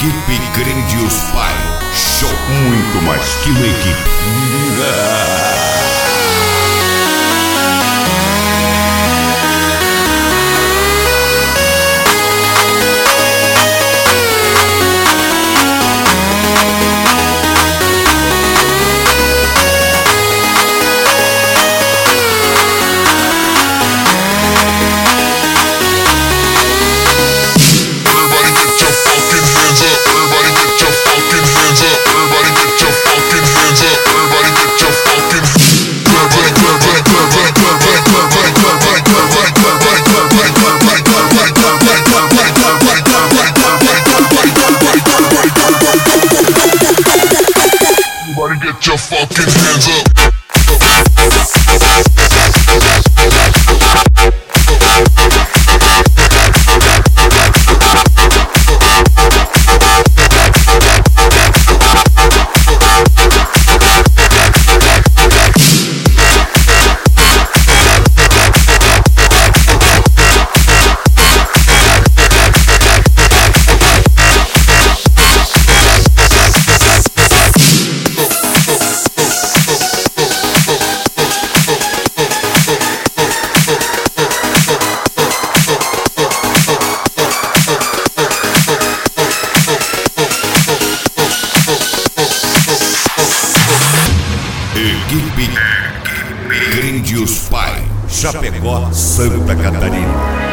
Equipe Grandios Pai. Show muito mais que uma equipe. Get your fucking hands up. Equipe Grandios Pai. Chapecó, Santa Catarina.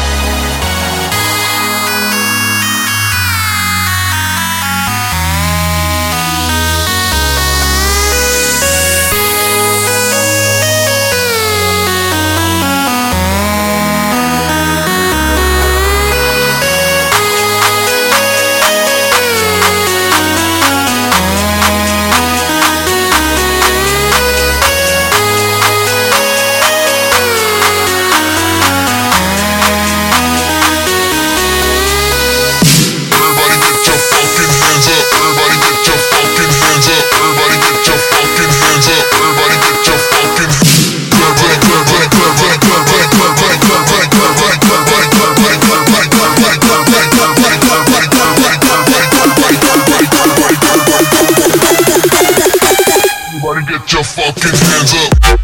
Get your fucking hands up.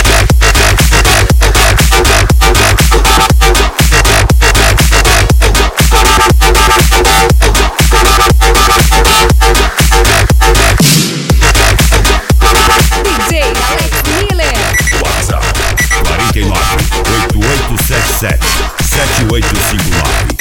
DJ Alex Miller. WhatsApp 49 8877 7859.